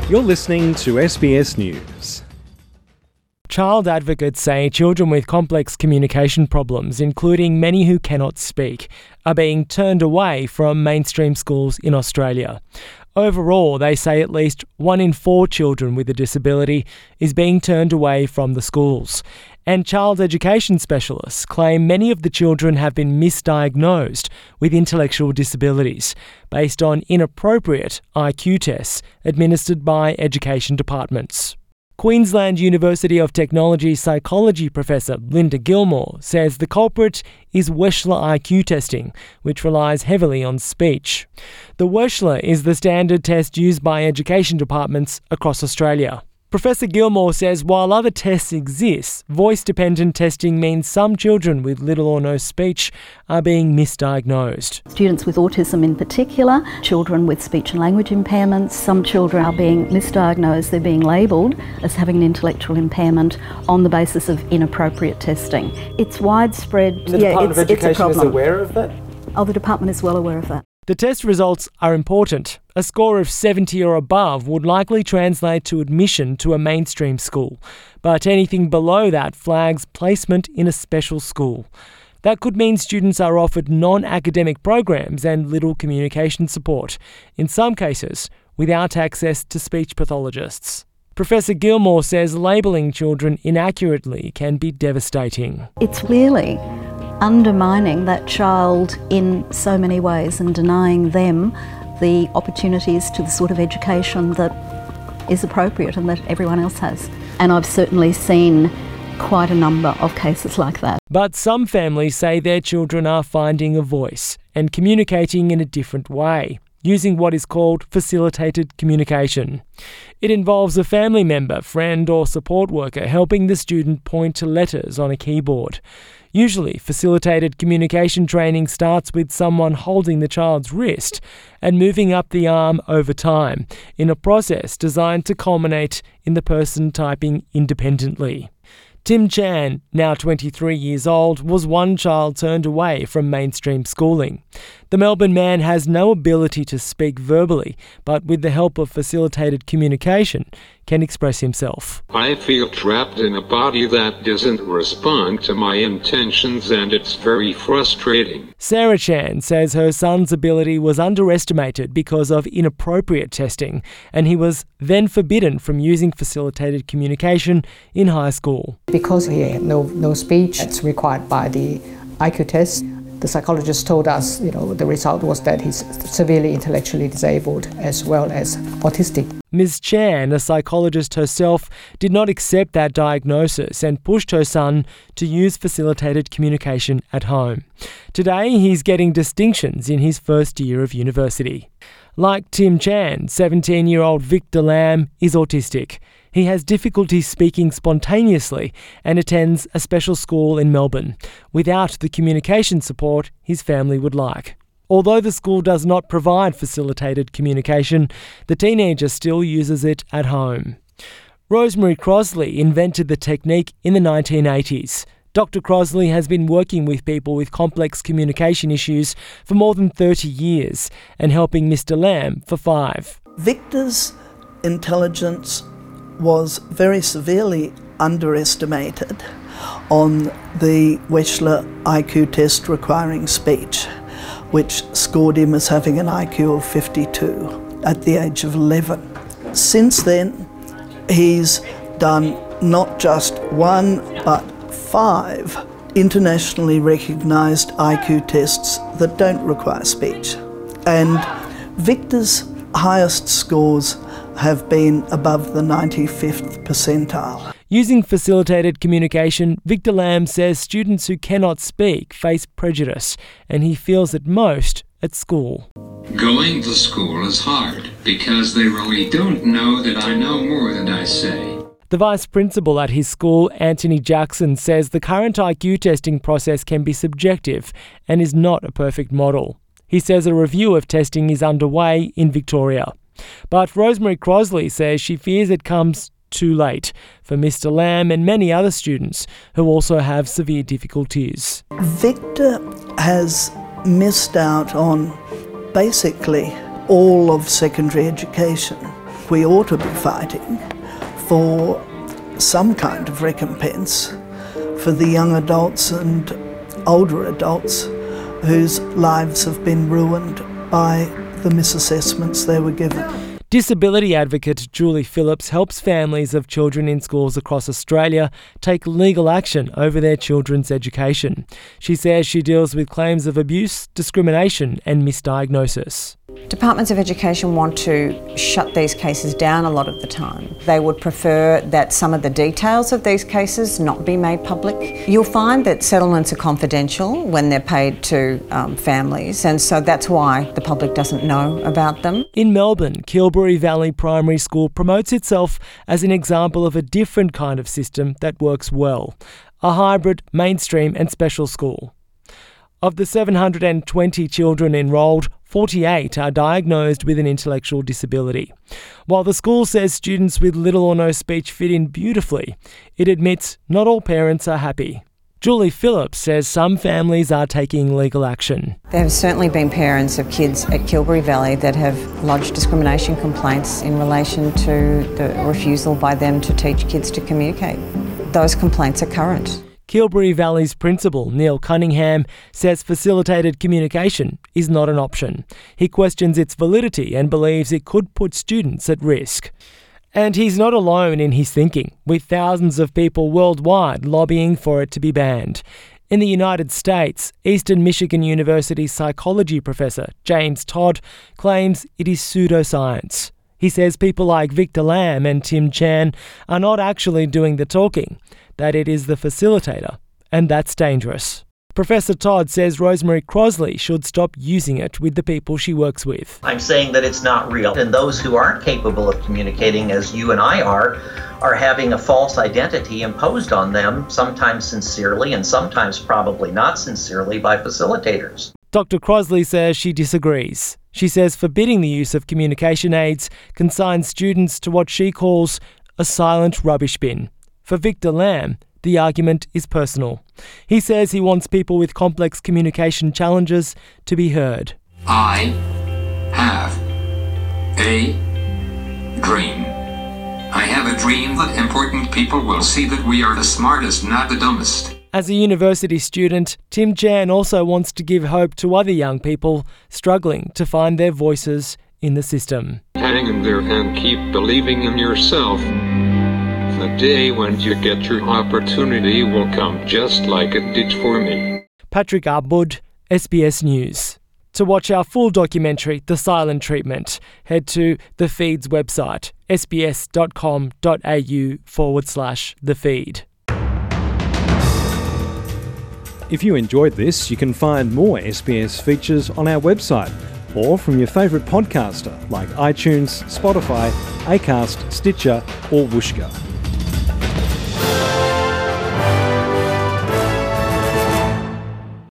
You're listening to SBS News. Child advocates say children with complex communication problems, including many who cannot speak, are being turned away from mainstream schools in Australia. Overall, they say at least 1 in 4 children with a disability is being turned away from the schools. And child education specialists claim many of the children have been misdiagnosed with intellectual disabilities based on inappropriate IQ tests administered by education departments. Queensland University of Technology psychology professor Linda Gilmore says the culprit is Wechsler IQ testing, which relies heavily on speech. The Wechsler is the standard test used by education departments across Australia. Professor Gilmore says while other tests exist, voice-dependent testing means some children with little or no speech are being misdiagnosed. Students with autism in particular, children with speech and language impairments, some children are being misdiagnosed, they're being labelled as having an intellectual impairment on the basis of inappropriate testing. It's widespread. The Department of Education is aware of that? Oh, the department is well aware of that. The test results are important. A score of 70 or above would likely translate to admission to a mainstream school, but anything below that flags placement in a special school. That could mean students are offered non-academic programs and little communication support, in some cases without access to speech pathologists. Professor Gilmore says labelling children inaccurately can be devastating. It's really undermining that child in so many ways and denying them the opportunities to the sort of education that is appropriate and that everyone else has. And I've certainly seen quite a number of cases like that. But some families say their children are finding a voice and communicating in a different way, using what is called facilitated communication. It involves a family member, friend or support worker helping the student point to letters on a keyboard. Usually, facilitated communication training starts with someone holding the child's wrist and moving up the arm over time, in a process designed to culminate in the person typing independently. Tim Chan, now 23 years old, was one child turned away from mainstream schooling. The Melbourne man has no ability to speak verbally, but with the help of facilitated communication, can express himself. I feel trapped in a body that doesn't respond to my intentions, and it's very frustrating. Sarah Chan says her son's ability was underestimated because of inappropriate testing, and he was then forbidden from using facilitated communication in high school. Because he had no speech, it's required by the IQ test. The psychologist told us, the result was that he's severely intellectually disabled as well as autistic. Ms. Chan, a psychologist herself, did not accept that diagnosis and pushed her son to use facilitated communication at home. Today, he's getting distinctions in his first year of university. Like Tim Chan, 17-year-old Victor Lam is autistic. He has difficulty speaking spontaneously and attends a special school in Melbourne, without the communication support his family would like. Although the school does not provide facilitated communication, the teenager still uses it at home. Rosemary Crosley invented the technique in the 1980s. Dr. Crosley has been working with people with complex communication issues for more than 30 years and helping Mr. Lam for 5. Victor's intelligence was very severely underestimated on the Wechsler IQ test requiring speech, which scored him as having an IQ of 52 at the age of 11. Since then, he's done not just 1 but 5 internationally recognised IQ tests that don't require speech. And Victor's highest scores have been above the 95th percentile. Using facilitated communication, Victor Lam says students who cannot speak face prejudice, and he feels it most at school. Going to school is hard because they really don't know that I know more than I say. The vice principal at his school, Anthony Jackson, says the current IQ testing process can be subjective and is not a perfect model. He says a review of testing is underway in Victoria. But Rosemary Crosley says she fears it comes too late for Mr. Lam and many other students who also have severe difficulties. Victor has missed out on basically all of secondary education. we ought to be fighting for some kind of recompense for the young adults and older adults whose lives have been ruined by the misassessments they were given. Disability advocate Julie Phillips helps families of children in schools across Australia take legal action over their children's education. She says she deals with claims of abuse, discrimination and misdiagnosis. Departments of Education want to shut these cases down a lot of the time. They would prefer that some of the details of these cases not be made public. You'll find that settlements are confidential when they're paid to families, and so that's why the public doesn't know about them. In Melbourne, Kilberry Valley Primary School promotes itself as an example of a different kind of system that works well, a hybrid, mainstream and special school. Of the 720 children enrolled, 48 are diagnosed with an intellectual disability. While the school says students with little or no speech fit in beautifully, it admits not all parents are happy. Julie Phillips says some families are taking legal action. There have certainly been parents of kids at Kilberry Valley that have lodged discrimination complaints in relation to the refusal by them to teach kids to communicate. Those complaints are current. Kilberry Valley's principal, Neil Cunningham, says facilitated communication is not an option. He questions its validity and believes it could put students at risk. And he's not alone in his thinking, with thousands of people worldwide lobbying for it to be banned. In the United States, Eastern Michigan University psychology professor James Todd claims it is pseudoscience. He says people like Victor Lam and Tim Chan are not actually doing the talking, that it is the facilitator, and that's dangerous. Professor Todd says Rosemary Crosley should stop using it with the people she works with. I'm saying that it's not real, and those who aren't capable of communicating, as you and I are having a false identity imposed on them, sometimes sincerely and sometimes probably not sincerely, by facilitators. Dr. Crosley says she disagrees. She says forbidding the use of communication aids consigns students to what she calls a silent rubbish bin. For Victor Lam, the argument is personal. He says he wants people with complex communication challenges to be heard. I have a dream. I have a dream that important people will see that we are the smartest, not the dumbest. As a university student, Tim Chan also wants to give hope to other young people struggling to find their voices in the system. Hang in there and keep believing in yourself. The day when you get your opportunity will come just like it did for me. Patrick Arbud, SBS News. To watch our full documentary, The Silent Treatment, head to The Feed's website, sbs.com.au/The Feed. If you enjoyed this, you can find more SBS features on our website or from your favourite podcaster like iTunes, Spotify, Acast, Stitcher or Whooshkaa.